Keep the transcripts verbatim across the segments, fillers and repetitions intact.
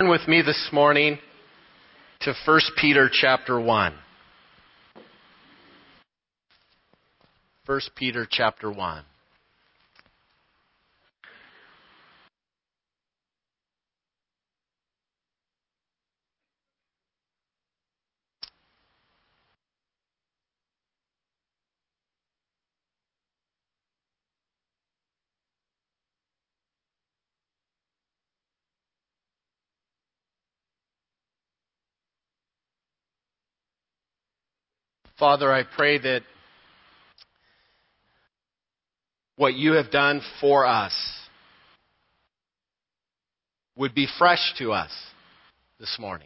Turn with me this morning to First Peter chapter one. First Peter chapter one. Father, I pray that what you have done for us would be fresh to us this morning.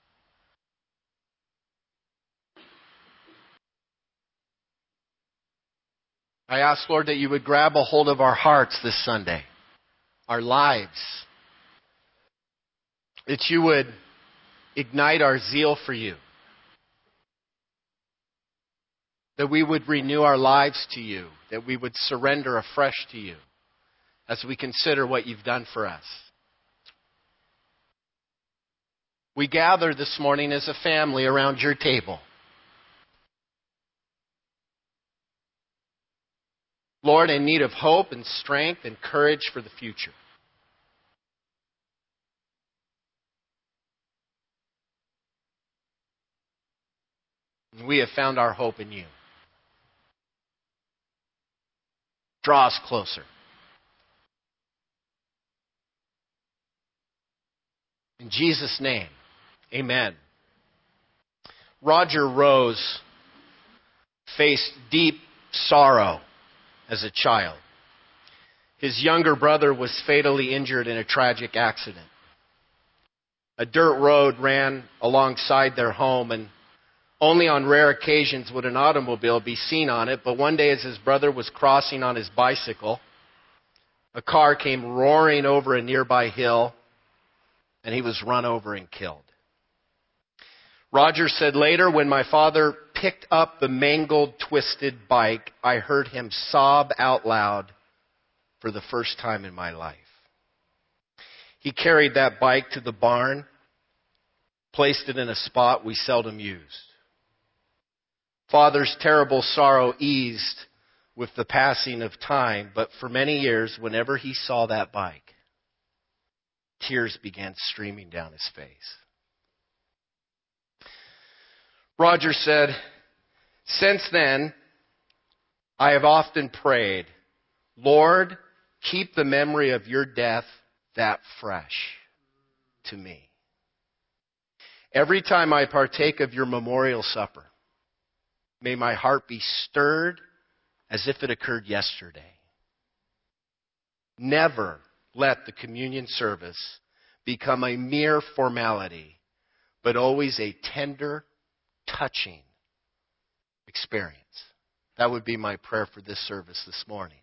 I ask, Lord, that you would grab a hold of our hearts this Sunday, our lives, that you would ignite our zeal for you, that we would renew our lives to you, that we would surrender afresh to you as we consider what you've done for us. We gather this morning as a family around your table. Lord, in need of hope and strength and courage for the future. We have found our hope in you. Draw us closer. In Jesus' name, amen. Roger Rose faced deep sorrow as a child. His younger brother was fatally injured in a tragic accident. A dirt road ran alongside their home, and only on rare occasions would an automobile be seen on it, but one day as his brother was crossing on his bicycle, a car came roaring over a nearby hill, and he was run over and killed. Roger said later, when my father picked up the mangled, twisted bike, I heard him sob out loud for the first time in my life. He carried that bike to the barn, placed it in a spot we seldom used. Father's terrible sorrow eased with the passing of time, but for many years, whenever he saw that bike, tears began streaming down his face. Roger said, since then, I have often prayed, Lord, keep the memory of your death that fresh to me. Every time I partake of your memorial supper, may my heart be stirred as if it occurred yesterday. Never let the communion service become a mere formality, but always a tender, touching experience. That would be my prayer for this service this morning.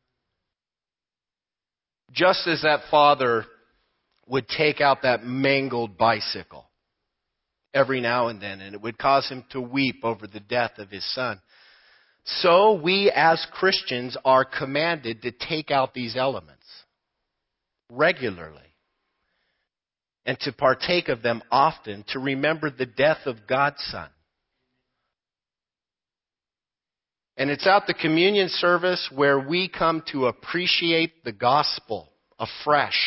Just as that father would take out that mangled bicycle every now and then, and it would cause him to weep over the death of his son, so we as Christians are commanded to take out these elements regularly and to partake of them often, to remember the death of God's Son. And it's at the communion service where we come to appreciate the gospel afresh.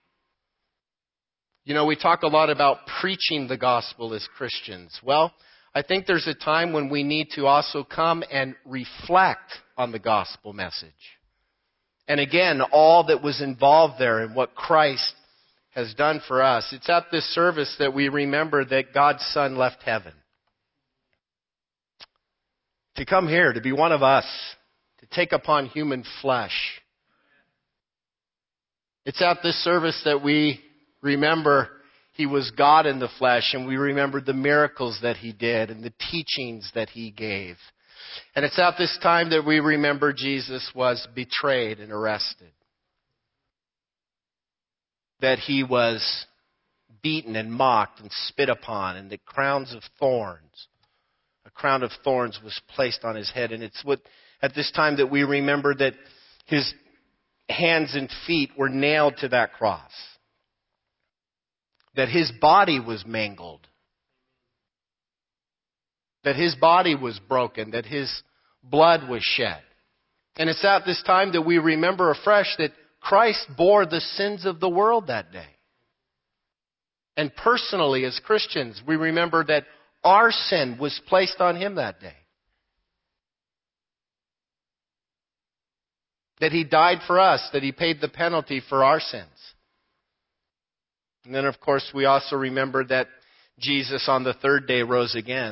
You know, we talk a lot about preaching the gospel as Christians. Well, I think there's a time when we need to also come and reflect on the gospel message. And again, all that was involved there and what Christ has done for us. It's at this service that we remember that God's Son left heaven to come here, to be one of us, to take upon human flesh. It's at this service that we remember he was God in the flesh, and we remember the miracles that he did and the teachings that he gave. And it's at this time that we remember Jesus was betrayed and arrested, that he was beaten and mocked and spit upon, and that crowns of thorns, a crown of thorns was placed on his head. And it's what, at this time that we remember that his hands and feet were nailed to that cross. that his body was mangled, that his body was broken, that his blood was shed. And it's at this time that we remember afresh that Christ bore the sins of the world that day. And personally, as Christians, we remember that our sin was placed on him that day. That he died for us, that he paid the penalty for our sins. And then, of course, we also remember that Jesus on the third day rose again.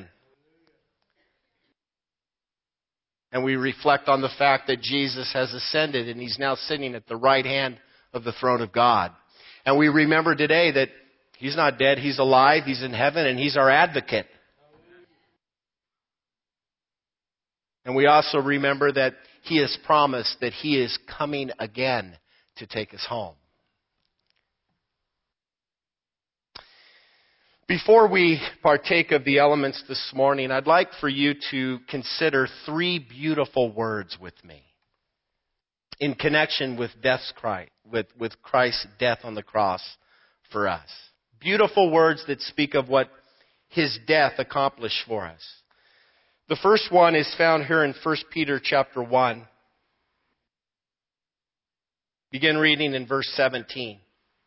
And we reflect on the fact that Jesus has ascended and he's now sitting at the right hand of the throne of God. And we remember today that he's not dead, he's alive, he's in heaven, and he's our advocate. And we also remember that he has promised that he is coming again to take us home. Before we partake of the elements this morning, I'd like for you to consider three beautiful words with me in connection with death's Christ, with, with Christ's death on the cross for us. Beautiful words that speak of what his death accomplished for us. The first one is found here in First Peter chapter one. Begin reading in verse seventeen.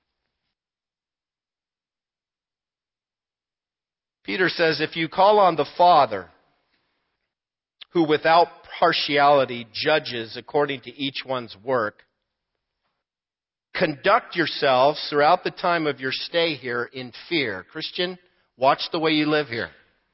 Peter says, if you call on the Father, who without partiality judges according to each one's work, conduct yourselves throughout the time of your stay here in fear. Christian, watch the way you live here.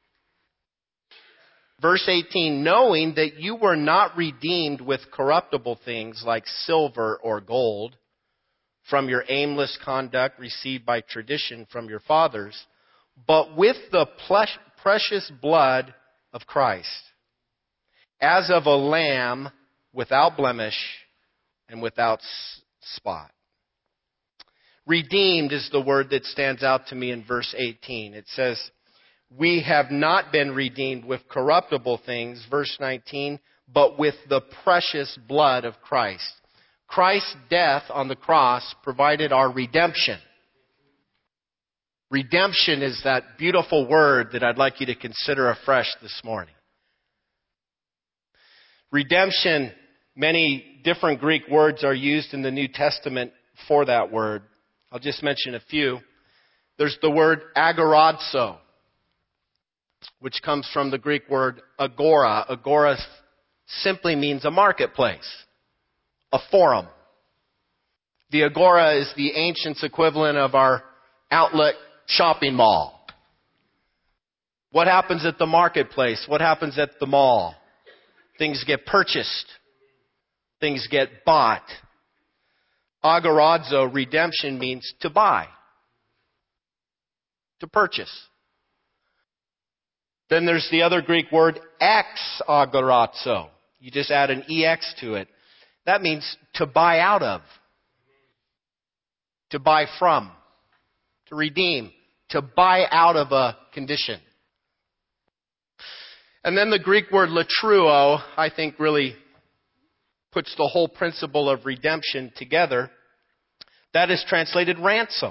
Verse eighteen, knowing that you were not redeemed with corruptible things like silver or gold from your aimless conduct received by tradition from your fathers, but with the precious blood of Christ, as of a lamb without blemish and without spot. Redeemed is the word that stands out to me in verse eighteen. It says, we have not been redeemed with corruptible things, verse nineteen, but with the precious blood of Christ. Christ's death on the cross provided our redemption. Redemption is that beautiful word that I'd like you to consider afresh this morning. Redemption, many different Greek words are used in the New Testament for that word. I'll just mention a few. There's the word agorazo, which comes from the Greek word agora. Agora simply means a marketplace, a forum. The agora is the ancient equivalent of our outlet shopping mall. What happens at the marketplace? What happens at the mall? Things get purchased. Things get bought. Agorazo, redemption, means to buy. To purchase. Then there's the other Greek word, exagorazo. You just add an ex to it. That means to buy out of. To buy from. To redeem. To buy out of a condition. And then the Greek word latruo, I think, really puts the whole principle of redemption together. That is translated ransom.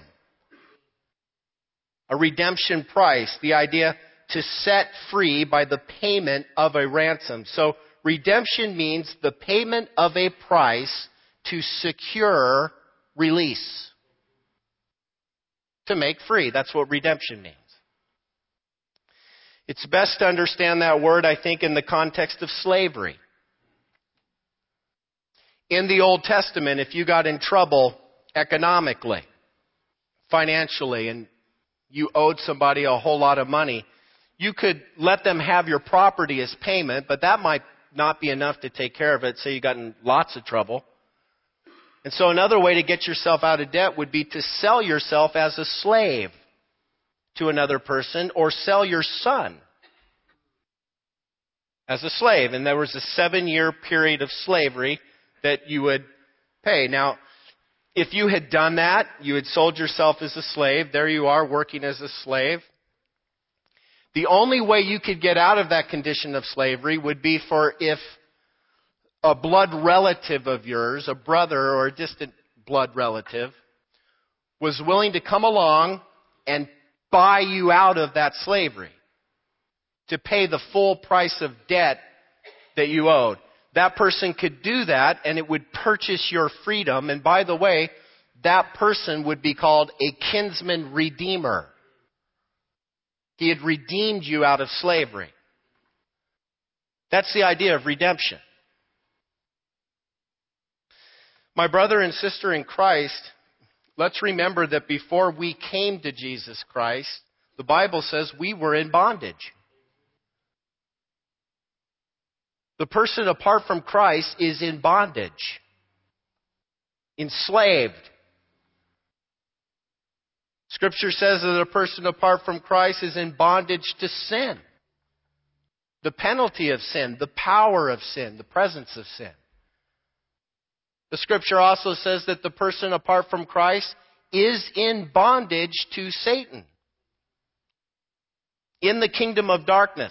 A redemption price. The idea to set free by the payment of a ransom. So redemption means the payment of a price to secure release. To make free. That's what redemption means. It's best to understand that word, I think, in the context of slavery. In the Old Testament, if you got in trouble economically, financially, and you owed somebody a whole lot of money, you could let them have your property as payment, but that might not be enough to take care of it. Say you got in lots of trouble. And so another way to get yourself out of debt would be to sell yourself as a slave to another person, or sell your son as a slave. And there was a seven-year period of slavery that you would pay. Now, if you had done that, you had sold yourself as a slave. There you are working as a slave. The only way you could get out of that condition of slavery would be for if a blood relative of yours, a brother or a distant blood relative, was willing to come along and buy you out of that slavery, to pay the full price of debt that you owed. That person could do that, and it would purchase your freedom. And by the way, that person would be called a kinsman redeemer. He had redeemed you out of slavery. That's the idea of redemption. My brother and sister in Christ, let's remember that before we came to Jesus Christ, the Bible says we were in bondage. The person apart from Christ is in bondage, enslaved. Scripture says that a person apart from Christ is in bondage to sin. The penalty of sin, the power of sin, the presence of sin. The Scripture also says that the person apart from Christ is in bondage to Satan, in the kingdom of darkness.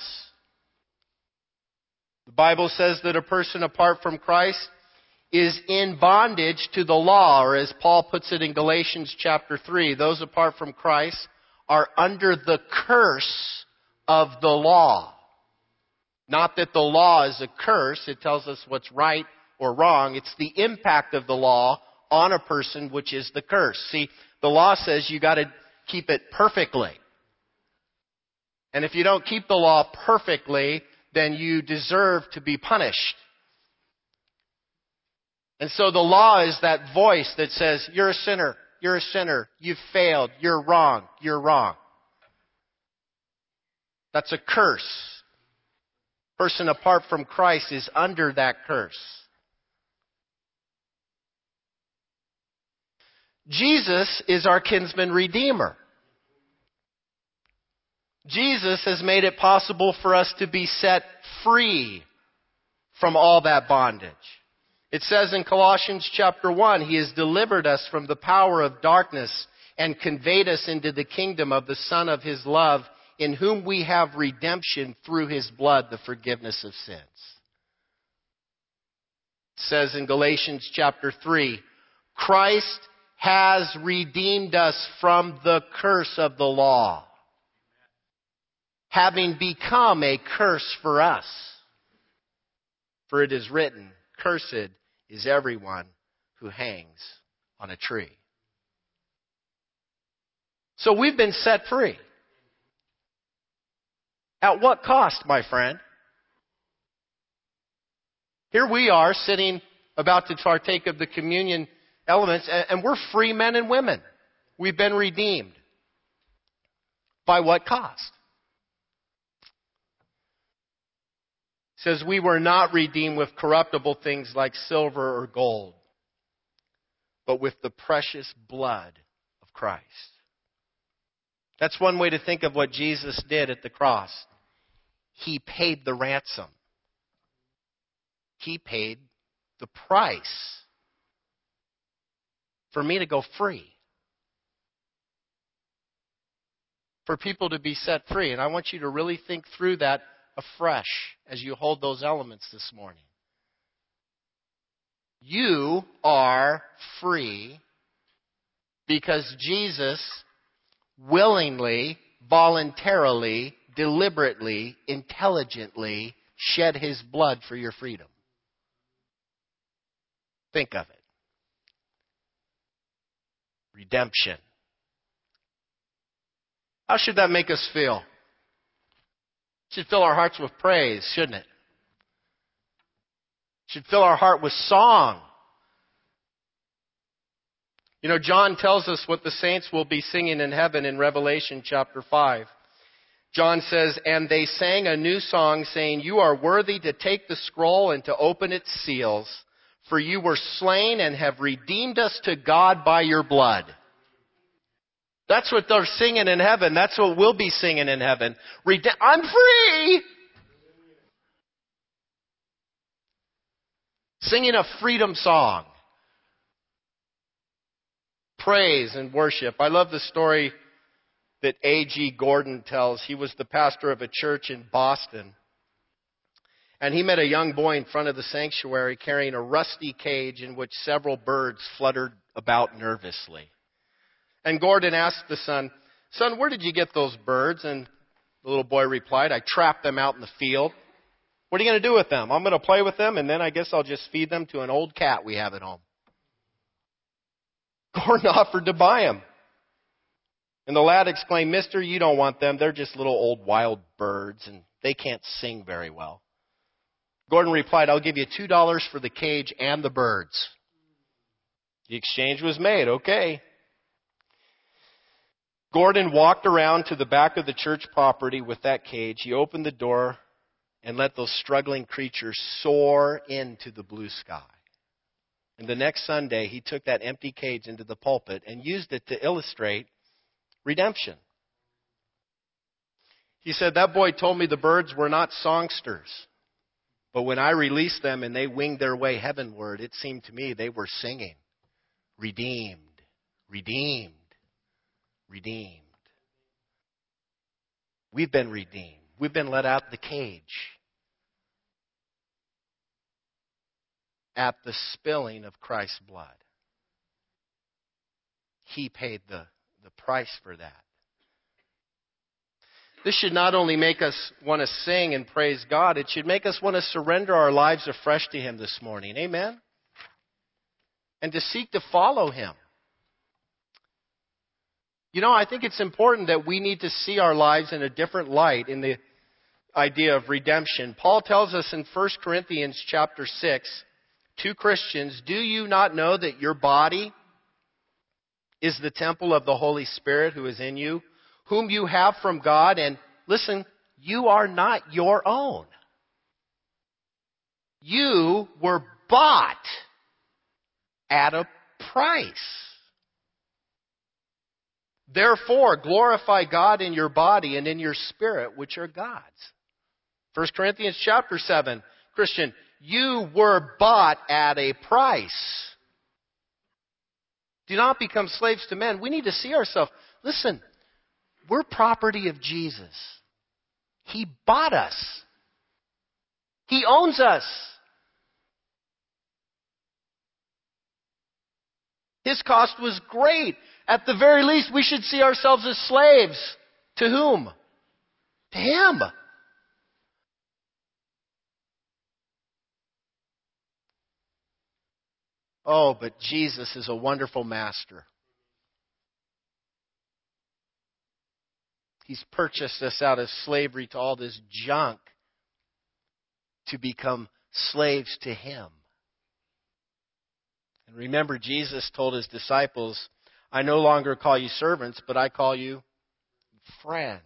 The Bible says that a person apart from Christ is in bondage to the law, or as Paul puts it in Galatians chapter three, those apart from Christ are under the curse of the law. Not that the law is a curse, it tells us what's right or wrong. It's the impact of the law on a person which is the curse. See, the law says you got to keep it perfectly. And if you don't keep the law perfectly, then you deserve to be punished. And so the law is that voice that says, you're a sinner, you're a sinner, you've failed, you're wrong, you're wrong. That's a curse. Person apart from Christ is under that curse. Jesus is our kinsman redeemer. Jesus has made it possible for us to be set free from all that bondage. It says in Colossians chapter one, He has delivered us from the power of darkness and conveyed us into the kingdom of the Son of His love, in whom we have redemption through His blood, the forgiveness of sins. It says in Galatians chapter three, Christ has redeemed us from the curse of the law, having become a curse for us. For it is written, cursed is everyone who hangs on a tree. So we've been set free. At what cost, my friend? Here we are sitting about to partake of the communion elements, and we're free men and women. We've been redeemed. By what cost? It says we were not redeemed with corruptible things like silver or gold, but with the precious blood of Christ. That's one way to think of what Jesus did at the cross. He paid the ransom. He paid the price for me to go free. For people to be set free. And I want you to really think through that afresh as you hold those elements this morning. You are free because Jesus willingly, voluntarily, deliberately, intelligently shed His blood for your freedom. Think of it. Redemption. How should that make us feel? It should fill our hearts with praise, shouldn't it? It should fill our heart with song. You know, John tells us what the saints will be singing in heaven in Revelation chapter five. John says, and they sang a new song saying, you are worthy to take the scroll and to open its seals, for you were slain and have redeemed us to God by your blood. That's what they're singing in heaven. That's what we'll be singing in heaven. Rede- I'm free! Singing a freedom song. Praise and worship. I love the story that A G Gordon tells. He was the pastor of a church in Boston. And he met a young boy in front of the sanctuary carrying a rusty cage in which several birds fluttered about nervously. And Gordon asked the son, "Son, where did you get those birds?" And the little boy replied, "I trapped them out in the field." "What are you going to do with them?" "I'm going to play with them, and then I guess I'll just feed them to an old cat we have at home." Gordon offered to buy them. And the lad exclaimed, "Mister, you don't want them. They're just little old wild birds, and they can't sing very well." Gordon replied, "I'll give you two dollars for the cage and the birds." The exchange was made. Okay. Gordon walked around to the back of the church property with that cage. He opened the door and let those struggling creatures soar into the blue sky. And the next Sunday, he took that empty cage into the pulpit and used it to illustrate redemption. He said, "That boy told me the birds were not songsters. But when I released them and they winged their way heavenward, it seemed to me they were singing, 'Redeemed, redeemed, redeemed.'" We've been redeemed. We've been let out of the cage at the spilling of Christ's blood. He paid the, the price for that. This should not only make us want to sing and praise God, it should make us want to surrender our lives afresh to Him this morning. Amen? And to seek to follow Him. You know, I think it's important that we need to see our lives in a different light in the idea of redemption. Paul tells us in First Corinthians chapter six, to Christians, "Do you not know that your body is the temple of the Holy Spirit who is in you, whom you have from God, and," listen, "you are not your own. You were bought at a price. Therefore, glorify God in your body and in your spirit, which are God's." First Corinthians chapter seven, Christian, you were bought at a price. Do not become slaves to men. We need to see ourselves. Listen, we're property of Jesus. He bought us. He owns us. His cost was great. At the very least, we should see ourselves as slaves. To whom? To Him. Oh, but Jesus is a wonderful master. He's purchased us out of slavery to all this junk to become slaves to Him. And remember, Jesus told His disciples, "I no longer call you servants, but I call you friends."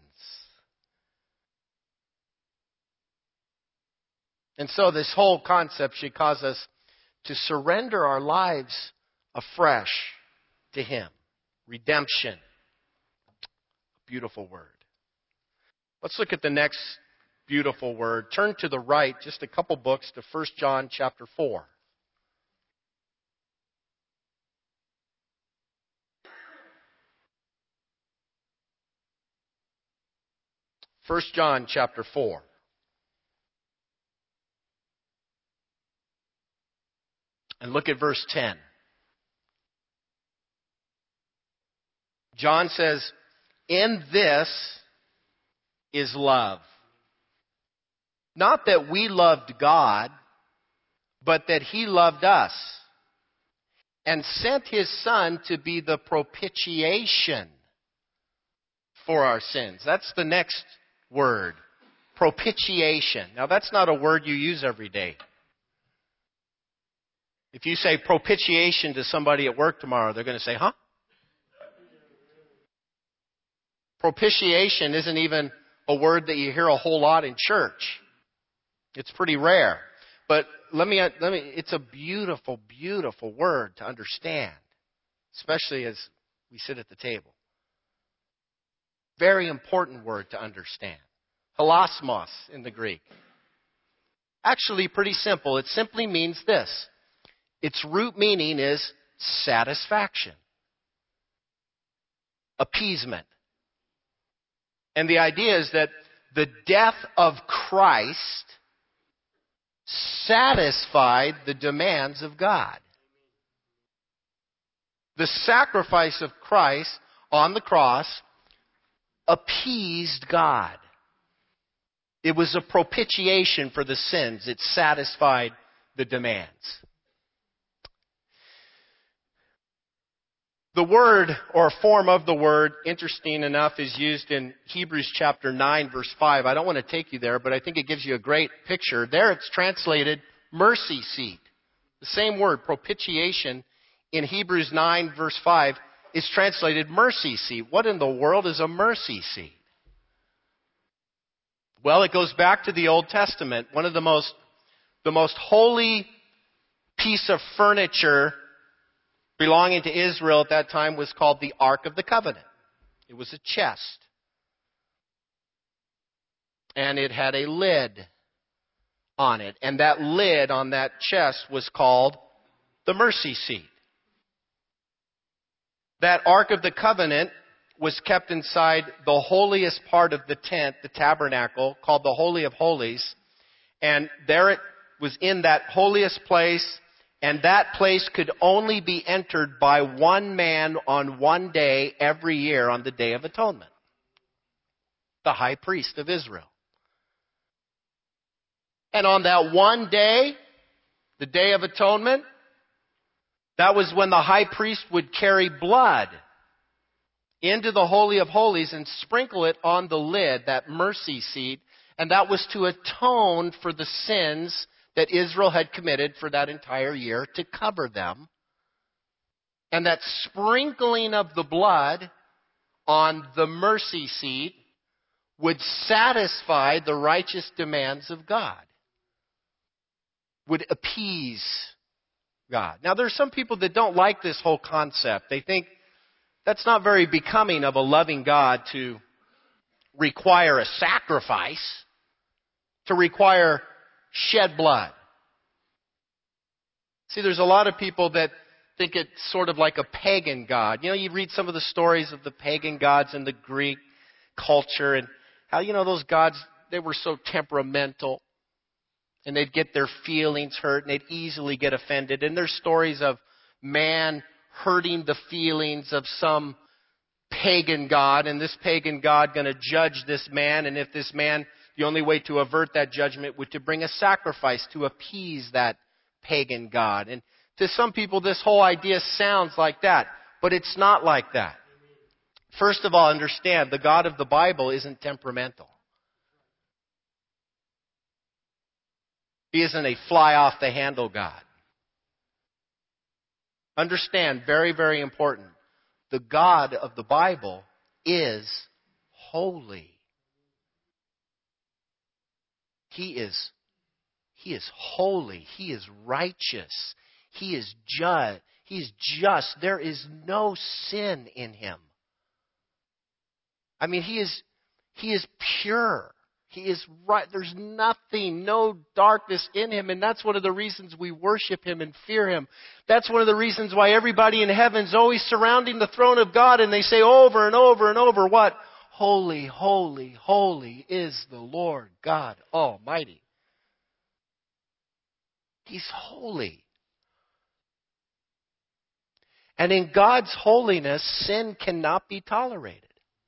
And so this whole concept should cause us to surrender our lives afresh to Him. Redemption. Beautiful word. Let's look at the next beautiful word. Turn to the right, just a couple books, to First John chapter four. First John chapter four. And look at verse ten. John says, "In this is love. Not that we loved God, but that He loved us and sent His Son to be the propitiation for our sins." That's the next word. Propitiation. Now, that's not a word you use every day. If you say propitiation to somebody at work tomorrow, they're going to say, "Huh?" Propitiation isn't even a word that you hear a whole lot in church. It's pretty rare. But let me, let me, it's a beautiful, beautiful word to understand, especially as we sit at the table. Very important word to understand. Hilasmos in the Greek. Actually, pretty simple. It simply means this. Its root meaning is satisfaction, appeasement. And the idea is that the death of Christ satisfied the demands of God. The sacrifice of Christ on the cross appeased God. It was a propitiation for the sins. It satisfied the demands. The word, or form of the word, interesting enough, is used in Hebrews chapter nine, verse five. I don't want to take you there, but I think it gives you a great picture. There it's translated mercy seat. The same word, propitiation, in Hebrews nine, verse five, is translated mercy seat. What in the world is a mercy seat? Well, it goes back to the Old Testament. One of the most, the most holy piece of furniture belonging to Israel at that time was called the Ark of the Covenant. It was a chest. And it had a lid on it. And that lid on that chest was called the mercy seat. That Ark of the Covenant was kept inside the holiest part of the tent, the tabernacle, called the Holy of Holies. And there it was in that holiest place, and that place could only be entered by one man on one day every year on the Day of Atonement. The high priest of Israel. And on that one day, the Day of Atonement, that was when the high priest would carry blood into the Holy of Holies and sprinkle it on the lid, that mercy seat, and that was to atone for the sins that Israel had committed for that entire year, to cover them. And that sprinkling of the blood on the mercy seat would satisfy the righteous demands of God, would appease God. Now, there are some people that don't like this whole concept. They think that's not very becoming of a loving God to require a sacrifice, to require shed blood. See, there's a lot of people that think it's sort of like a pagan God. You know, you read some of the stories of the pagan gods in the Greek culture and how, you know, those gods, they were so temperamental and they'd get their feelings hurt and they'd easily get offended. And there's stories of man hurting the feelings of some pagan god, and this pagan god going to judge this man, and if this man, the only way to avert that judgment would to bring a sacrifice to appease that pagan god. And to some people this whole idea sounds like that, but it's not like that. First of all, understand, the God of the Bible isn't temperamental. He isn't a fly-off-the-handle God. Understand, very, very important, the God of the Bible is holy. He is, he is holy. He is righteous. He is just. He is just. There is no sin in him. I mean, he is, he is pure. He is right. There's nothing, no darkness in him. And that's one of the reasons we worship him and fear him. That's one of the reasons why everybody in heaven is always surrounding the throne of God and they say over and over and over what? Holy, holy, holy is the Lord God Almighty. He's holy. And in God's holiness, sin cannot be tolerated.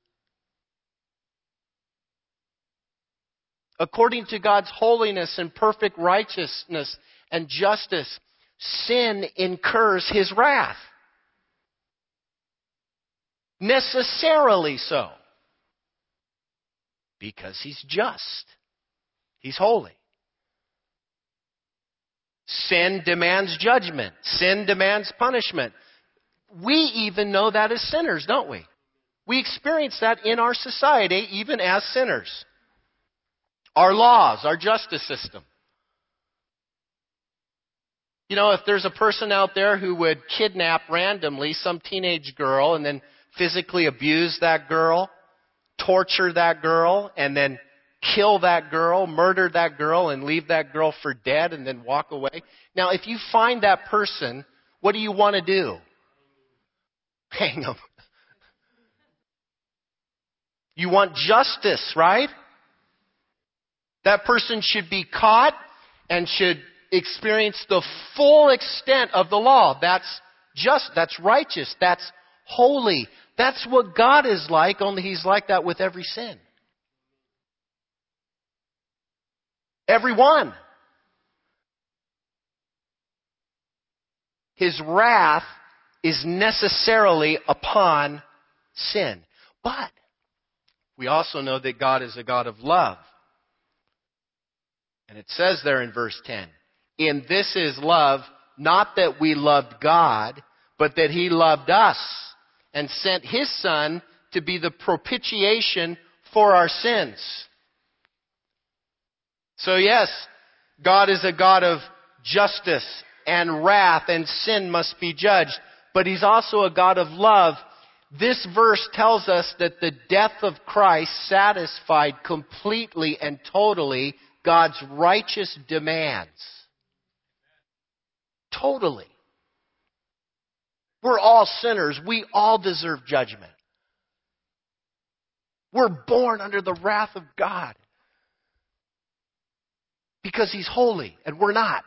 According to God's holiness and perfect righteousness and justice, sin incurs his wrath. Necessarily so. Because he's just. He's holy. Sin demands judgment. Sin demands punishment. We even know that as sinners, don't we? We experience that in our society, even as sinners. Our laws, our justice system. You know, if there's a person out there who would kidnap randomly some teenage girl and then physically abuse that girl, torture that girl, and then kill that girl, murder that girl, and leave that girl for dead and then walk away. Now, if you find that person, what do you want to do? Hang them. You want justice, right? That person should be caught and should experience the full extent of the law. That's just, that's righteous, that's holy, That's what God is like, only He's like that with every sin. Every one. His wrath is necessarily upon sin. But we also know that God is a God of love. And it says there in verse ten, in this is love, not that we loved God, but that He loved us and sent His Son to be the propitiation for our sins. So yes, God is a God of justice and wrath, and sin must be judged. But He's also a God of love. This verse tells us that the death of Christ satisfied completely and totally God's righteous demands. Totally. We're all sinners. We all deserve judgment. We're born under the wrath of God because He's holy and we're not.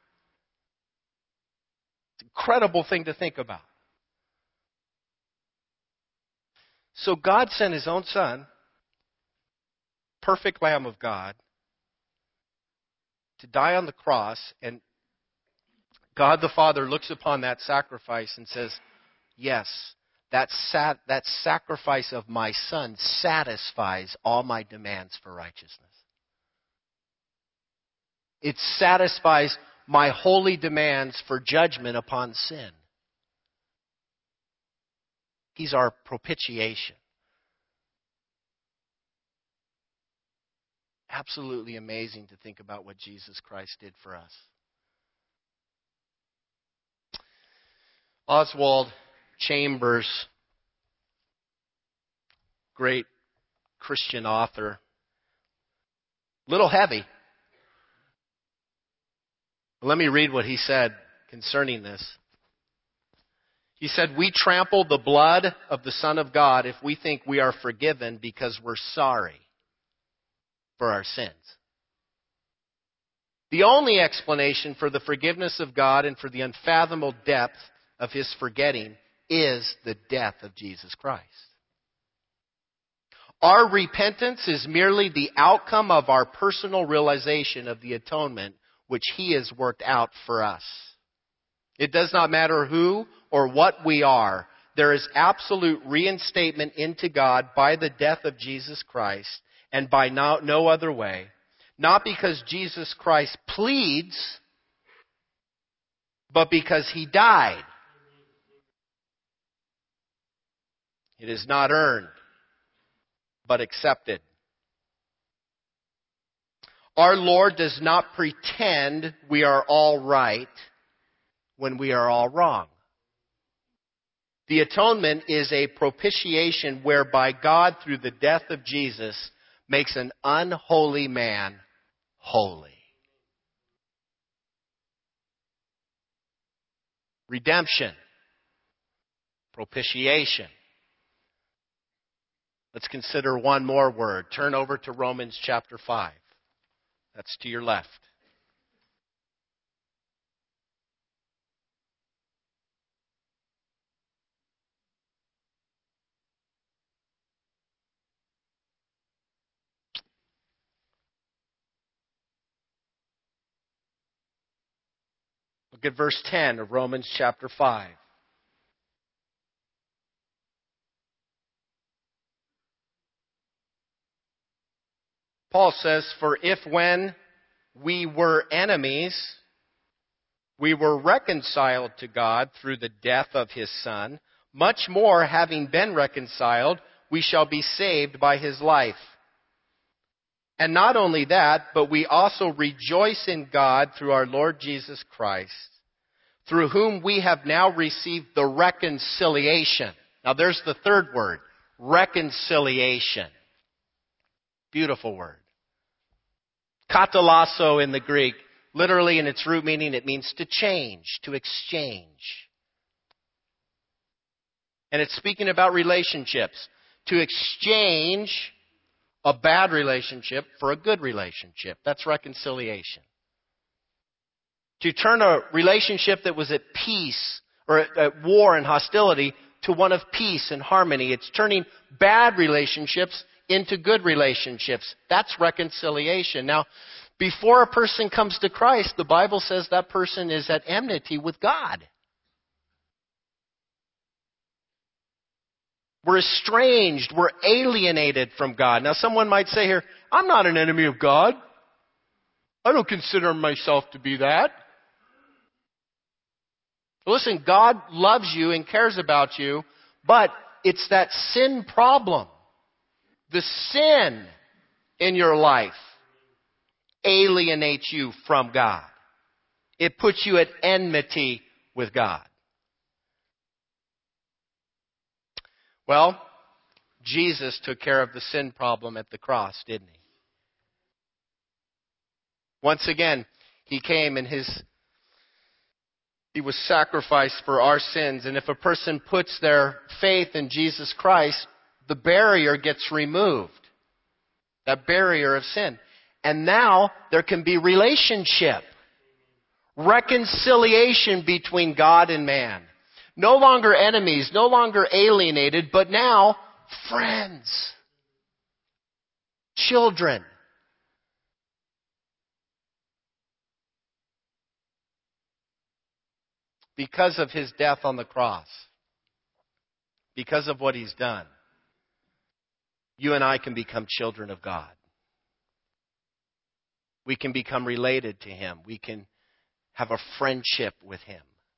It's an incredible thing to think about. So God sent His own Son, perfect Lamb of God, to die on the cross, and God the Father looks upon that sacrifice and says, yes, that, sat, that sacrifice of my Son satisfies all my demands for righteousness. It satisfies my holy demands for judgment upon sin. He's our propitiation. Absolutely amazing to think about what Jesus Christ did for us. Oswald Chambers, great Christian author, little heavy. Let me read what he said concerning this. He said, we trample the blood of the Son of God if we think we are forgiven because we're sorry for our sins. The only explanation for the forgiveness of God and for the unfathomable depth of His forgetting is the death of Jesus Christ. Our repentance is merely the outcome of our personal realization of the atonement which He has worked out for us. It does not matter who or what we are. There is absolute reinstatement into God by the death of Jesus Christ and by no, no other way. Not because Jesus Christ pleads, but because He died. It is not earned, but accepted. Our Lord does not pretend we are all right when we are all wrong. The atonement is a propitiation whereby God, through the death of Jesus, makes an unholy man holy. Redemption. Propitiation. Let's consider one more word. Turn over to Romans chapter five. That's to your left. Look at verse ten of Romans chapter five. Paul says, for if when we were enemies, we were reconciled to God through the death of His Son, much more, having been reconciled, we shall be saved by His life. And not only that, but we also rejoice in God through our Lord Jesus Christ, through whom we have now received the reconciliation. Now there's the third word, reconciliation. Beautiful word. Katalasso in the Greek, literally in its root meaning, it means to change, to exchange. And it's speaking about relationships. To exchange a bad relationship for a good relationship. That's reconciliation. To turn a relationship that was at peace or at war and hostility to one of peace and harmony. It's turning bad relationships into good relationships. That's reconciliation. Now, before a person comes to Christ, the Bible says that person is at enmity with God. We're estranged. We're alienated from God. Now, someone might say here, I'm not an enemy of God. I don't consider myself to be that. Listen, God loves you and cares about you, but it's that sin problem. The sin in your life alienates you from God. It puts you at enmity with God. Well, Jesus took care of the sin problem at the cross, didn't he? Once again, he came and his he was sacrificed for our sins. And if a person puts their faith in Jesus Christ, the barrier gets removed. That barrier of sin. And now there can be relationship. Reconciliation between God and man. No longer enemies, no longer alienated, but now friends. Children. Because of his death on the cross. Because of what he's done. You and I can become children of God. We can become related to him. We can have a friendship with him.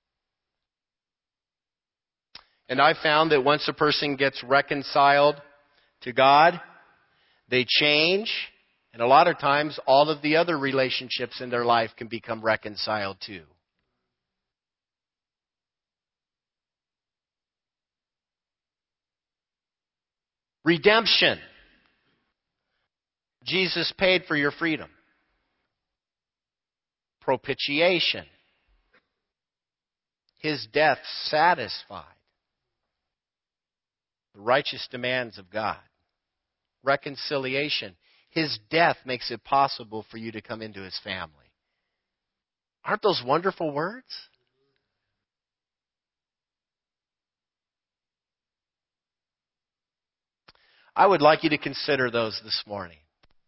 And I found that once a person gets reconciled to God, they change. And a lot of times, all of the other relationships in their life can become reconciled too. Redemption. Jesus paid for your freedom. Propitiation. His death satisfied the righteous demands of God. Reconciliation. His death makes it possible for you to come into his family. Aren't those wonderful words? I would like you to consider those this morning.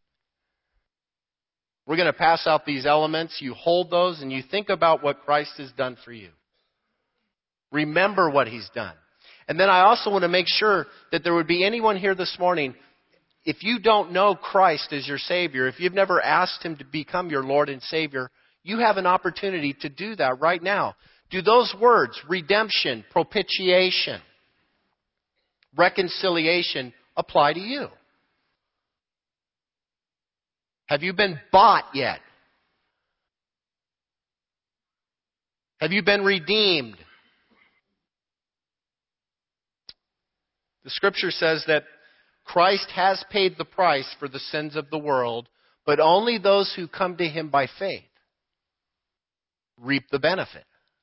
We're going to pass out these elements. You hold those and you think about what Christ has done for you. Remember what he's done. And then I also want to make sure that there would be anyone here this morning, if you don't know Christ as your Savior, if you've never asked him to become your Lord and Savior, you have an opportunity to do that right now. Do those words, redemption, propitiation, reconciliation, apply to you? Have you been bought yet? Have you been redeemed? The scripture says that Christ has paid the price for the sins of the world, but only those who come to him by faith reap the benefit.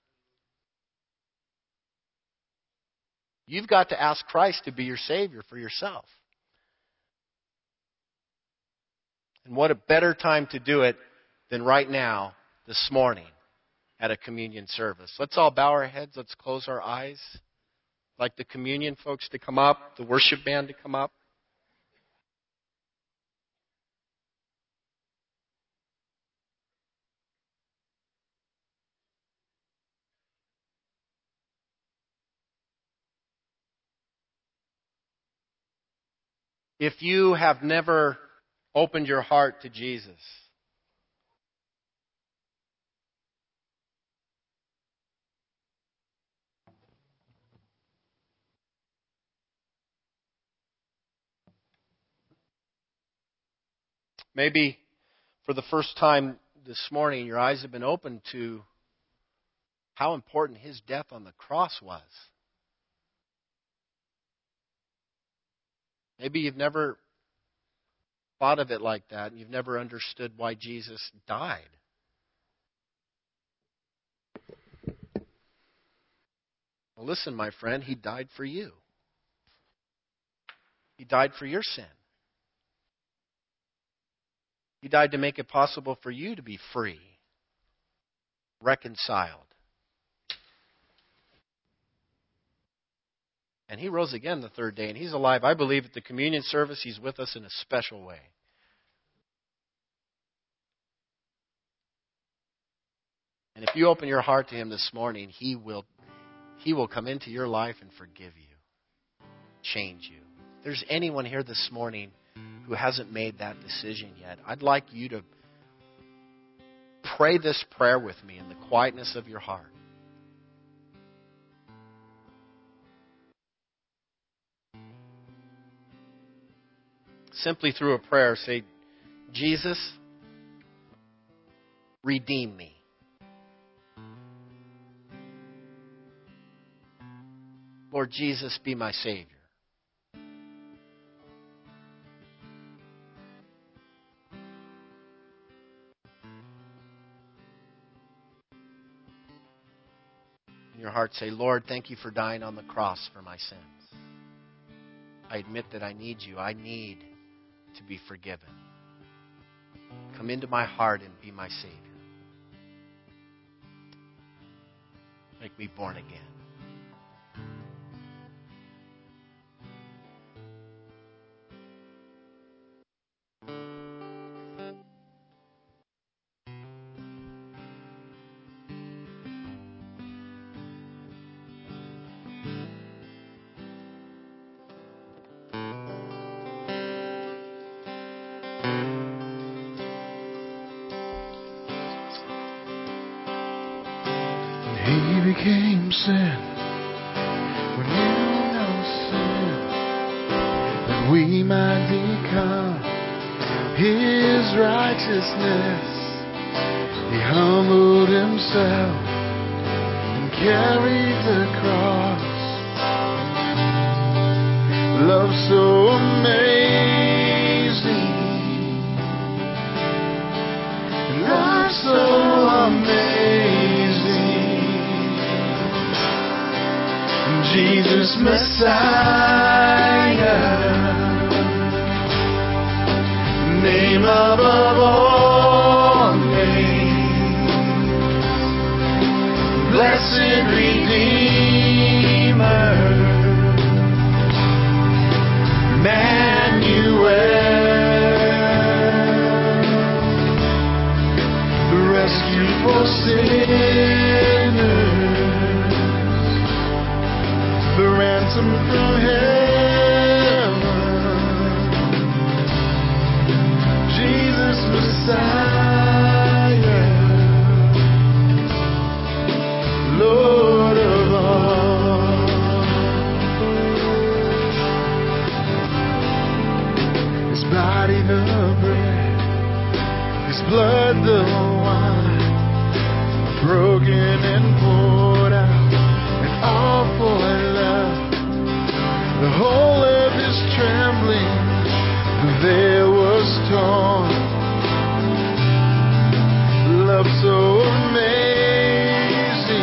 You've got to ask Christ to be your Savior for yourself. And what a better time to do it than right now, this morning, at a communion service. Let's all bow our heads. Let's close our eyes. I'd like the communion folks to come up, the worship band to come up. If you have never opened your heart to Jesus, maybe for the first time this morning, your eyes have been opened to how important his death on the cross was. Maybe you've never thought of it like that, and you've never understood why Jesus died. Well, listen, my friend, he died for you. He died for your sin. He died to make it possible for you to be free, reconciled. And He rose again the third day, and He's alive. I believe at the communion service He's with us in a special way. And if you open your heart to Him this morning, He will, He will come into your life and forgive you, change you. If there's anyone here this morning who hasn't made that decision yet, I'd like you to pray this prayer with me in the quietness of your heart. Simply through a prayer, say, Jesus, redeem me. Lord Jesus, be my Savior. In your heart, say, Lord, thank you for dying on the cross for my sins. I admit that I need you. I need to be forgiven. Come into my heart and be my Savior. Make me born again. He became sin when you know sin, that we might become His righteousness. He humbled Himself and carried the cross. Love so amazing, love so amazing. Jesus Messiah, name above all names, blessed Redeemer, Emmanuel, the rescue for sinners, the ransom from heaven, Jesus Messiah, Lord of all. His body the bread, His blood the wine, broken and poured out, and all for love. The whole earth is trembling, the veil was torn. Love so amazing,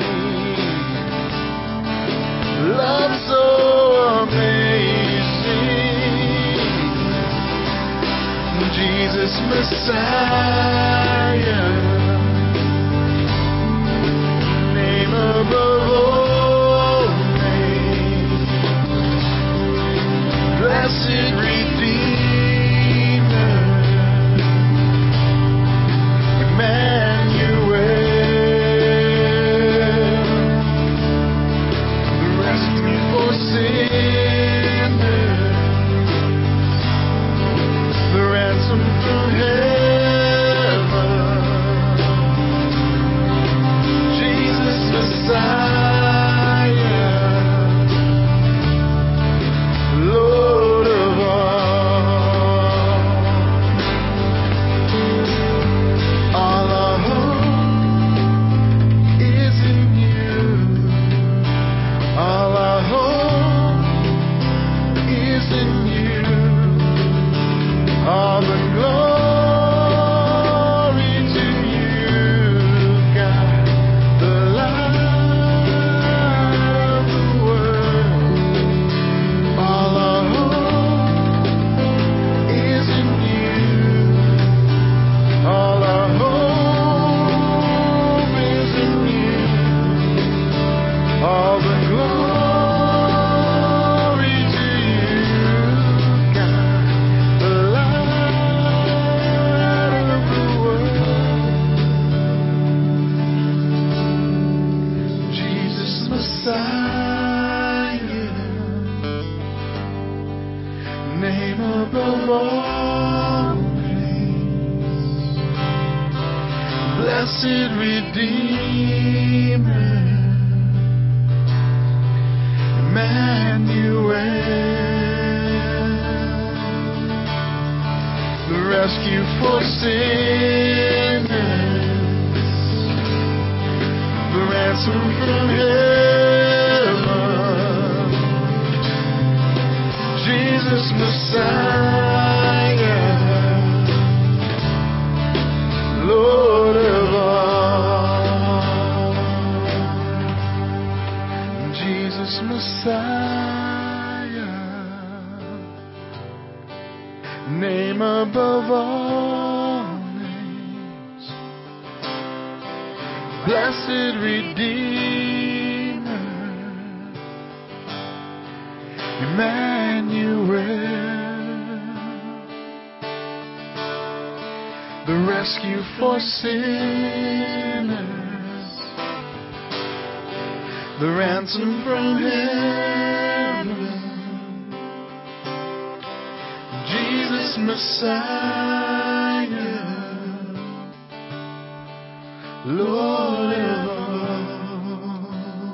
love so amazing. Jesus Messiah, name above all names, blessed Redeemer, Emmanuel, the rescue for sinners, the ransom from heaven, Jesus Messiah. above all names. Blessed Redeemer, Emmanuel, the rescue for sinners, the ransom from heaven, Jesus Messiah, Lord of all. Jesus Messiah, name above all names. Blessed Redeemer, Emmanuel, the rescue for sinners, the ransom from heaven, Jesus Messiah, Lord of all.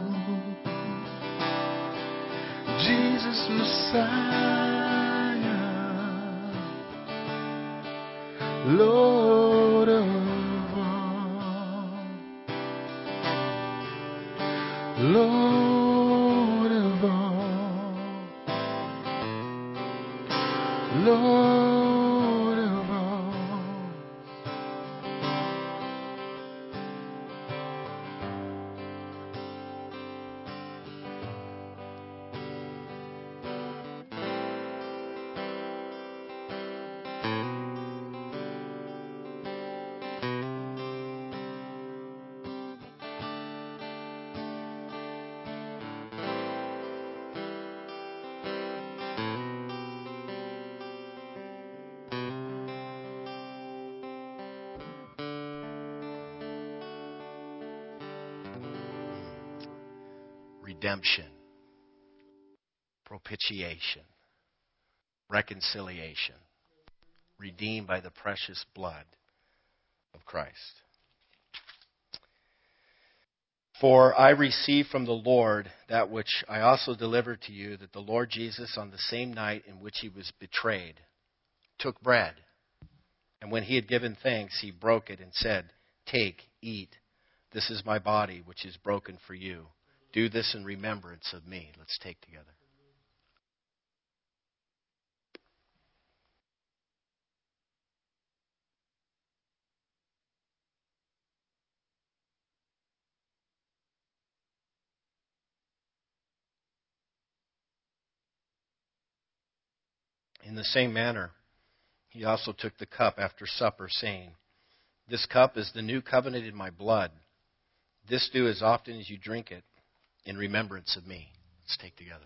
Jesus Messiah, Lord of all. Lord of all. Lord of all. Redemption, propitiation, reconciliation, redeemed by the precious blood of Christ. For I received from the Lord that which I also delivered to you, that the Lord Jesus, on the same night in which he was betrayed, took bread. And when he had given thanks, he broke it and said, "Take, eat. This is my body, which is broken for you. Do this in remembrance of me." Let's take together. In the same manner, he also took the cup after supper, saying, "This cup is the new covenant in my blood. This do as often as you drink it in remembrance of me." Let's take together.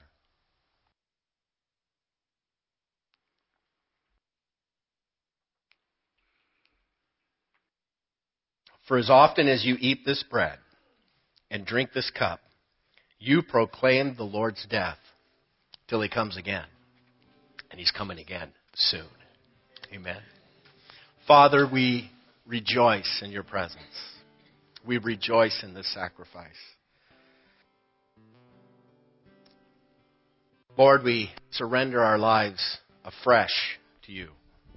For as often as you eat this bread and drink this cup, you proclaim the Lord's death till he comes again. And he's coming again soon. Amen. Father, we rejoice in your presence. We rejoice in this sacrifice. Lord, we surrender our lives afresh to you.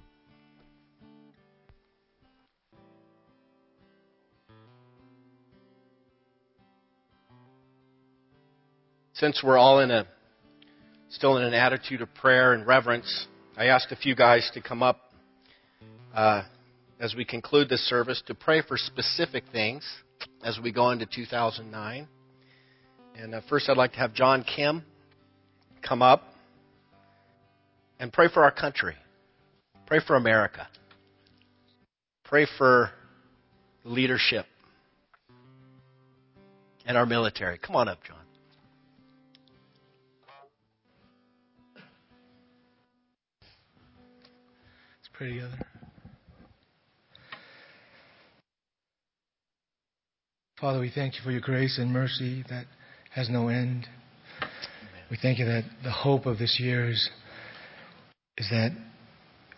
Since we're all in a still in an attitude of prayer and reverence, I asked a few guys to come up uh, as we conclude this service to pray for specific things as we go into two thousand nine. And uh, first I'd like to have John Kim come up and pray for our country. Pray for America. Pray for leadership and our military. Come on up, John. Let's pray together. Father, we thank you for your grace and mercy that has no end. Amen. We thank you that the hope of this year is, is that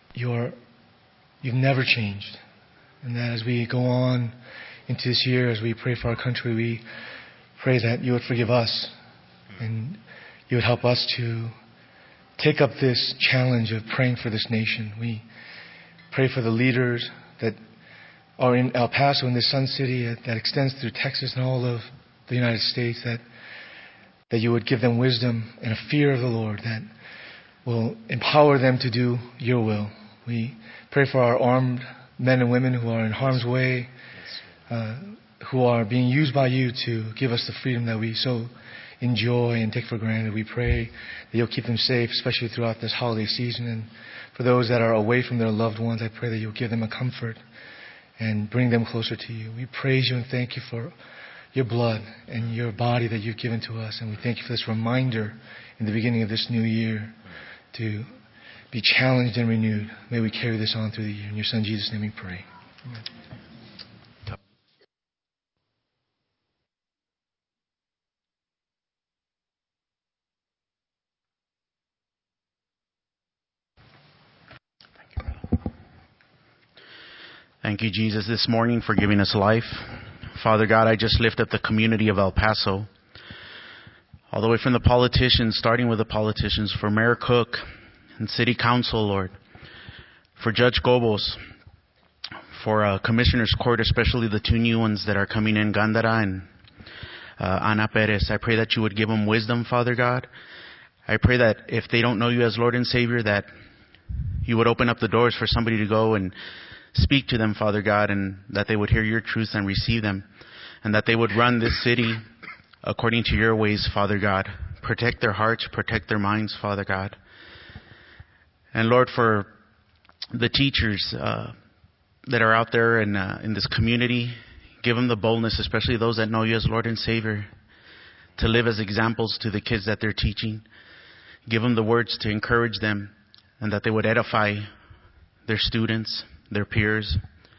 you're, you've never changed. And that as we go on into this year, as we pray for our country, we pray that you would forgive us and you would help us to take up this challenge of praying for this nation. We pray for the leaders that are in El Paso, in the Sun City, that extends through Texas and all of the United States, that that you would give them wisdom and a fear of the Lord that will empower them to do your will. We pray for our armed men and women who are in harm's way, uh, who are being used by you to give us the freedom that we so enjoy and take for granted. We pray that you'll keep them safe, especially throughout this holiday season. And for those that are away from their loved ones, I pray that you'll give them a comfort and bring them closer to you. We praise you and thank you for your blood and your body that you've given to us. And we thank you for this reminder in the beginning of this new year to be challenged and renewed. May we carry this on through the year. In your Son Jesus' name we pray. Amen. Thank you, Jesus, this morning for giving us life. Father God, I just lift up the community of El Paso, all the way from the politicians, starting with the politicians, for Mayor Cook and City Council, Lord, for Judge Gobos, for uh, Commissioner's Court, especially the two new ones that are coming in, Gandara and uh, Ana Perez. I pray that you would give them wisdom, Father God. I pray that if they don't know you as Lord and Savior, that you would open up the doors for somebody to go and speak to them, Father God, and that they would hear your truths and receive them, and that they would run this city according to your ways, Father God. Protect their hearts, protect their minds, Father God. And Lord, for the teachers uh, that are out there in, uh, in this community, give them the boldness, especially those that know you as Lord and Savior, to live as examples to the kids that they're teaching. Give them the words to encourage them, and that they would edify their students, their peers.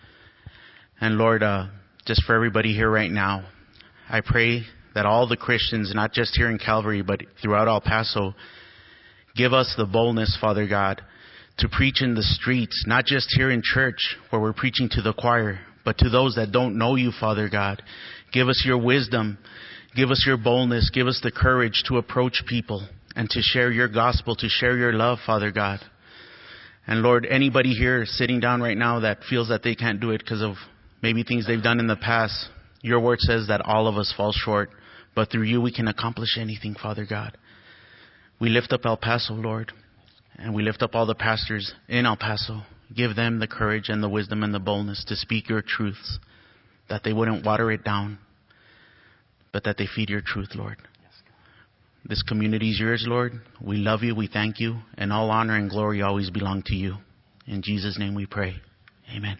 And Lord, uh, just for everybody here right now, I pray that all the Christians, not just here in Calvary, but throughout El Paso, give us the boldness, Father God, to preach in the streets, not just here in church where we're preaching to the choir, but to those that don't know you, Father God. Give us your wisdom. Give us your boldness. Give us the courage to approach people and to share your gospel, to share your love, Father God. And Lord, anybody here sitting down right now that feels that they can't do it because of maybe things they've done in the past, your word says that all of us fall short, but through you we can accomplish anything, Father God. We lift up El Paso, Lord, and we lift up all the pastors in El Paso. Give them the courage and the wisdom and the boldness to speak your truths, that they wouldn't water it down, but that they feed your truth, Lord. This community is yours, Lord. We love you. We thank you. And all honor and glory always belong to you. In Jesus' name we pray. Amen.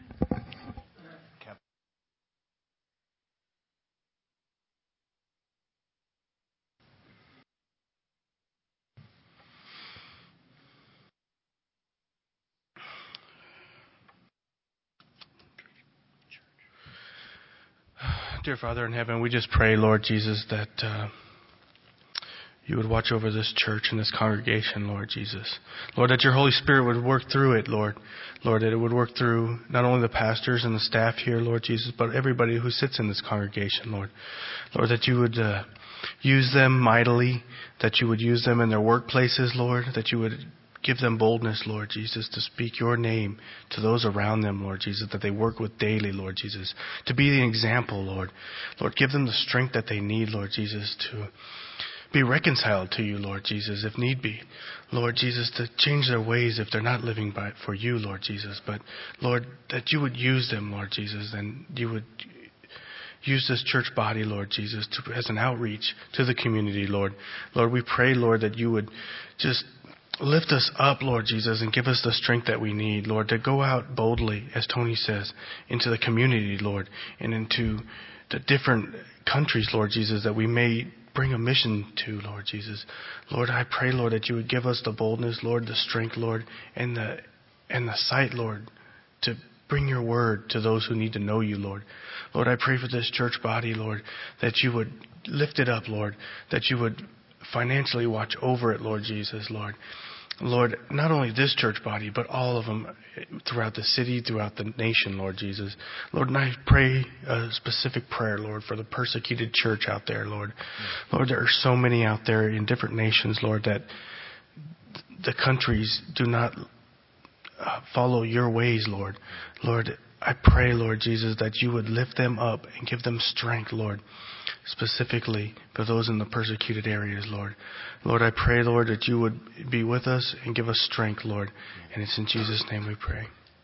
Dear Father in heaven, we just pray, Lord Jesus, that uh, you would watch over this church and this congregation, Lord Jesus. Lord, that your Holy Spirit would work through it, Lord. Lord, that it would work through not only the pastors and the staff here, Lord Jesus, but everybody who sits in this congregation, Lord. Lord, that you would uh, use them mightily, that you would use them in their workplaces, Lord, that you would give them boldness, Lord Jesus, to speak your name to those around them, Lord Jesus, that they work with daily, Lord Jesus, to be the example, Lord. Lord, give them the strength that they need, Lord Jesus, to be reconciled to you, Lord Jesus, if need be. Lord Jesus, to change their ways if they're not living by for you, Lord Jesus. But, Lord, that you would use them, Lord Jesus, and you would use this church body, Lord Jesus, to, as an outreach to the community, Lord. Lord, we pray, Lord, that you would just lift us up, Lord Jesus, and give us the strength that we need, Lord, to go out boldly, as Tony says, into the community, Lord, and into the different countries, Lord Jesus, that we may bring a mission to, Lord Jesus. Lord, I pray, Lord, that you would give us the boldness, Lord, the strength, Lord, and the and the sight, Lord, to bring your word to those who need to know you, Lord. Lord, I pray for this church body, Lord, that you would lift it up, Lord, that you would financially watch over it, Lord Jesus, Lord. Lord, not only this church body, but all of them throughout the city, throughout the nation, Lord Jesus. Lord, and I pray a specific prayer, Lord, for the persecuted church out there, Lord. Lord, there are so many out there in different nations, Lord, that the countries do not uh, follow your ways, Lord. Lord, I pray, Lord Jesus, that you would lift them up and give them strength, Lord, specifically for those in the persecuted areas, Lord. Lord, I pray, Lord, that you would be with us and give us strength, Lord. And it's in Jesus' name we pray.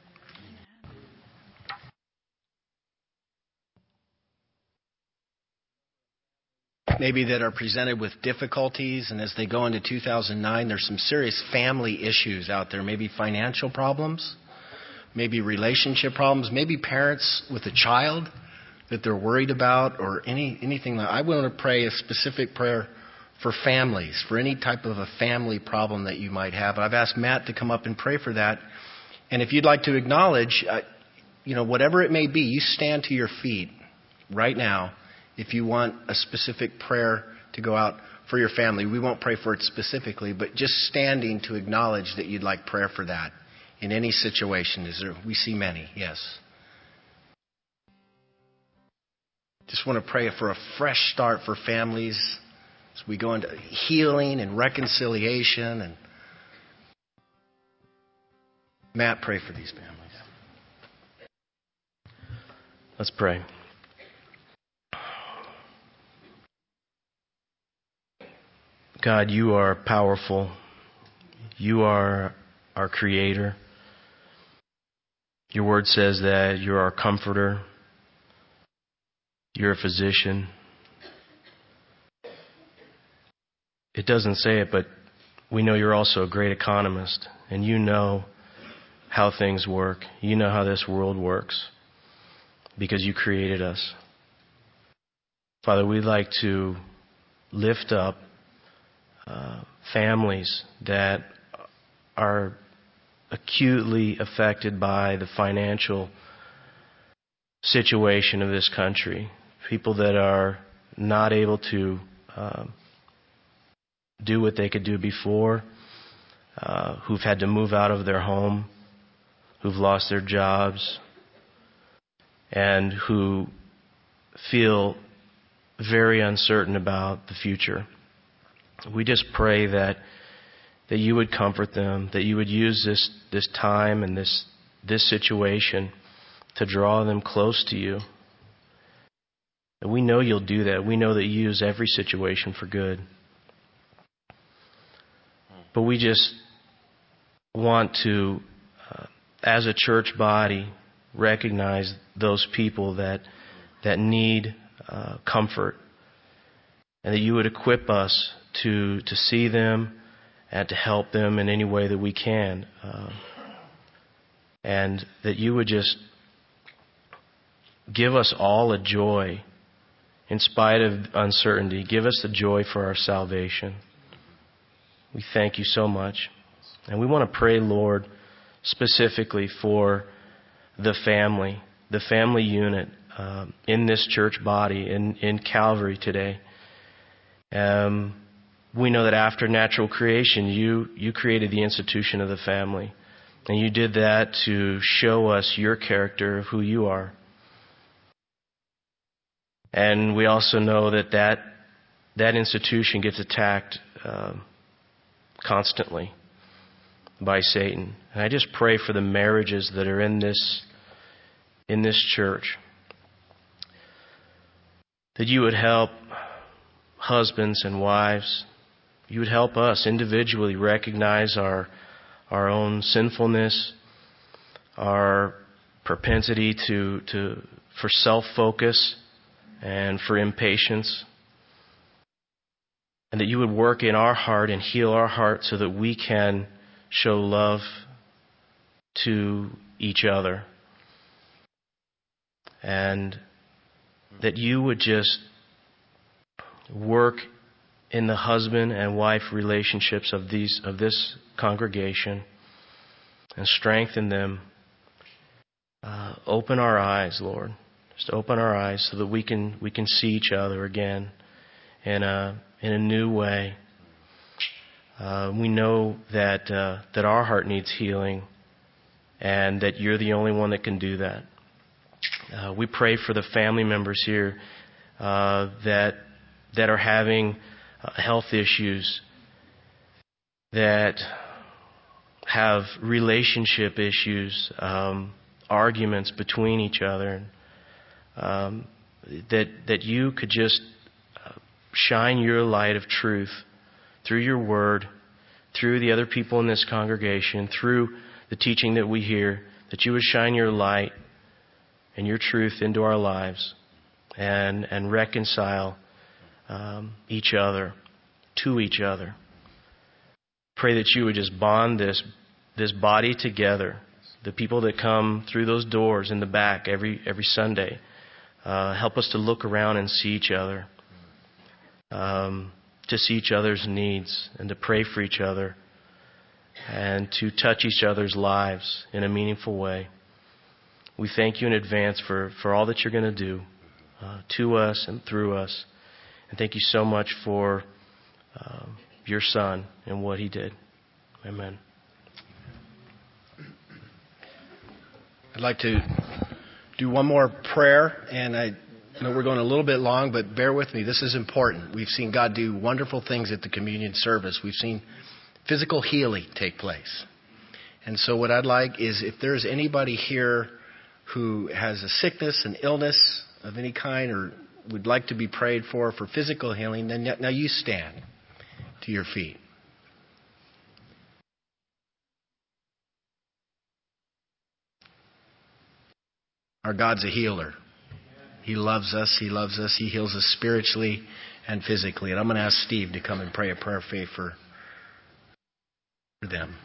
Maybe that are presented with difficulties, and as they go into two thousand nine, there's some serious family issues out there, maybe financial problems, maybe relationship problems, maybe parents with a child that they're worried about, or any anything. Like, I want to pray a specific prayer for families, for any type of a family problem that you might have. I've asked Matt to come up and pray for that. And if you'd like to acknowledge, uh, you know, whatever it may be, you stand to your feet right now if you want a specific prayer to go out for your family. We won't pray for it specifically, but just standing to acknowledge that you'd like prayer for that in any situation. Is there? We see many, yes. Just want to pray for a fresh start for families as we go into healing and reconciliation. And Matt, pray for these families. Let's pray. God, you are powerful. You are our creator. Your word says that you're our comforter. You're a physician. It doesn't say it, but we know you're also a great economist, and you know how things work. You know how this world works because you created us. Father, we'd like to lift up uh, families that are acutely affected by the financial situation of this country. People that are not able to uh, do what they could do before, uh, who've had to move out of their home, who've lost their jobs, and who feel very uncertain about the future. We just pray that that you would comfort them, that you would use this this time and this this situation to draw them close to you. And we know you'll do that. We know that you use every situation for good. But we just want to, uh, as a church body, recognize those people that that need uh, comfort, and that you would equip us to to see them and to help them in any way that we can, uh, and that you would just give us all a joy in spite of uncertainty. Give us the joy for our salvation. We thank you so much. And we want to pray, Lord, specifically for the family, the family unit uh, in this church body, in, in Calvary today. Um, we know that after natural creation, you, you created the institution of the family. And you did that to show us your character of who you are. And we also know that that, that institution gets attacked uh, constantly by Satan. And I just pray for the marriages that are in this in this church, that you would help husbands and wives. You would help us individually recognize our our own sinfulness, our propensity to to for self-focus and for impatience. And that you would work in our heart and heal our heart so that we can show love to each other. And that you would just work in the husband and wife relationships of these of this congregation and strengthen them. Uh, open our eyes, Lord. Just open our eyes so that we can we can see each other again in a in a new way. Uh, we know that uh, that our heart needs healing, and that you're the only one that can do that. Uh, we pray for the family members here uh, that that are having uh, health issues, that have relationship issues, um, arguments between each other. Um, that that you could just shine your light of truth through your word, through the other people in this congregation, through the teaching that we hear, that you would shine your light and your truth into our lives and and reconcile um, each other to each other. Pray that you would just bond this this body together. The people that come through those doors in the back every every Sunday, uh, help us to look around and see each other, um, to see each other's needs and to pray for each other and to touch each other's lives in a meaningful way. We thank you in advance for, for all that you're going to do uh, to us and through us. And thank you so much for uh, your Son and what He did. Amen. I'd like to do one more prayer, and I know we're going a little bit long, but bear with me. This is important. We've seen God do wonderful things at the communion service. We've seen physical healing take place. And so what I'd like is if there's anybody here who has a sickness, an illness of any kind, or would like to be prayed for for physical healing, then now you stand to your feet. Our God's a healer. He loves us. He loves us. He heals us spiritually and physically. And I'm going to ask Steve to come and pray a prayer of faith for, for them.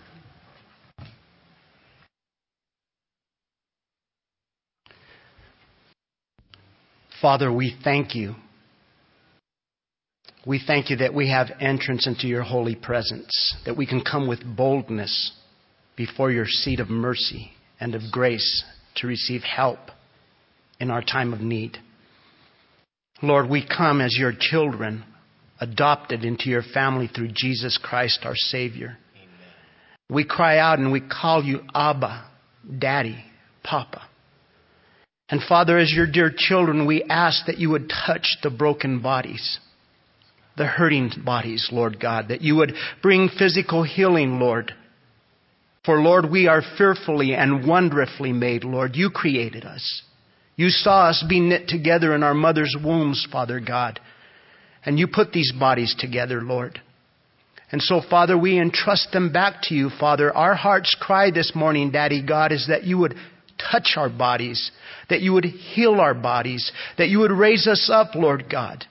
Father, we thank you. We thank you that we have entrance into your holy presence, that we can come with boldness before your seat of mercy and of grace to receive help in our time of need. Lord, we come as your children, adopted into your family through Jesus Christ, our Savior. Amen. We cry out and we call you Abba, Daddy, Papa. And Father, as your dear children, we ask that you would touch the broken bodies, the hurting bodies, Lord God, that you would bring physical healing, Lord. For, Lord, we are fearfully and wonderfully made, Lord. You created us. You saw us be knit together in our mother's wombs, Father God. And you put these bodies together, Lord. And so, Father, we entrust them back to you, Father. Our heart's cry this morning, Daddy God, is that you would touch our bodies, that you would heal our bodies, that you would raise us up, Lord God.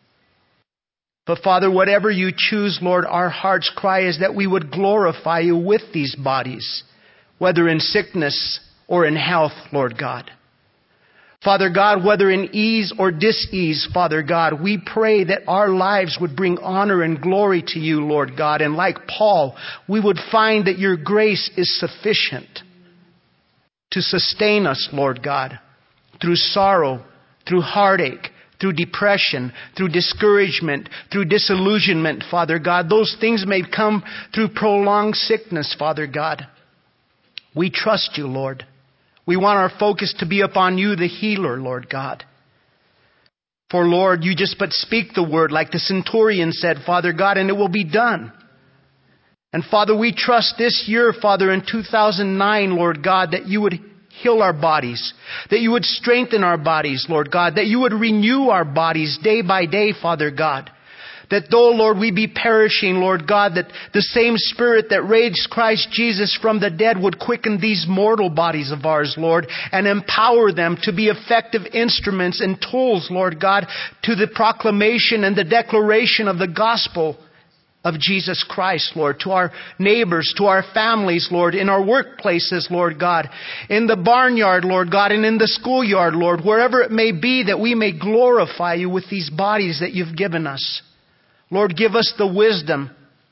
But Father, whatever you choose, Lord, our heart's cry is that we would glorify you with these bodies, whether in sickness or in health, Lord God. Father God, whether in ease or dis-ease, Father God, we pray that our lives would bring honor and glory to you, Lord God. And like Paul, we would find that your grace is sufficient to sustain us, Lord God, through sorrow, through heartache, through depression, through discouragement, through disillusionment, Father God. Those things may come through prolonged sickness, Father God. We trust you, Lord. We want our focus to be upon you, the healer, Lord God. For, Lord, you just but speak the word like the centurion said, Father God, and it will be done. And, Father, we trust this year, Father, in two thousand nine, Lord God, that you would heal our bodies, that you would strengthen our bodies, Lord God, that you would renew our bodies day by day, Father God. That though, Lord, we be perishing, Lord God, that the same Spirit that raised Christ Jesus from the dead would quicken these mortal bodies of ours, Lord, and empower them to be effective instruments and tools, Lord God, to the proclamation and the declaration of the gospel of Jesus Christ, Lord, to our neighbors, to our families, Lord, in our workplaces, Lord God, in the barnyard, Lord God, and in the schoolyard, Lord, wherever it may be, that we may glorify you with these bodies that you've given us. Lord, give us the wisdom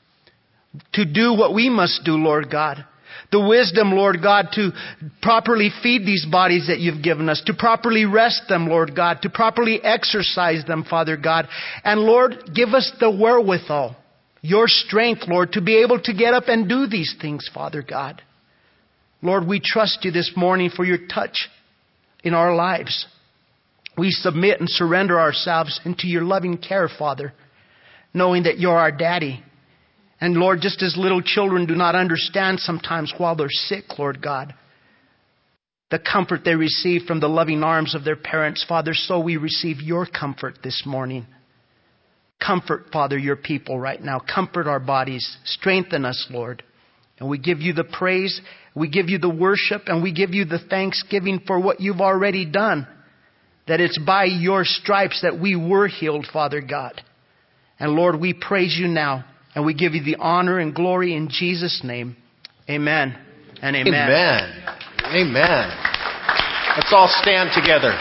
to do what we must do, Lord God. The wisdom, Lord God, to properly feed these bodies that you've given us, to properly rest them, Lord God, to properly exercise them, Father God. And Lord, give us the wherewithal your strength, Lord, to be able to get up and do these things, Father God. Lord, we trust you this morning for your touch in our lives. We submit and surrender ourselves into your loving care, Father, knowing that you're our daddy. And Lord, just as little children do not understand sometimes while they're sick, Lord God, the comfort they receive from the loving arms of their parents, Father, so we receive your comfort this morning. Comfort, Father, your people right now. Comfort our bodies. Strengthen us, Lord. And we give you the praise, we give you the worship, and we give you the thanksgiving for what you've already done. That it's by your stripes that we were healed, Father God. And Lord, we praise you now, and we give you the honor and glory in Jesus' name. Amen and amen. Amen. Amen. Let's all stand together.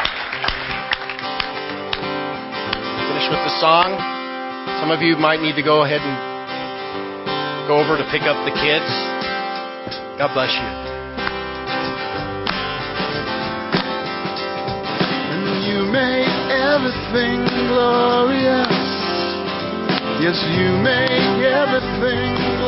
Finish with the song. Some of you might need to go ahead and go over to pick up the kids. God bless you. And you make everything glorious. Yes, you make everything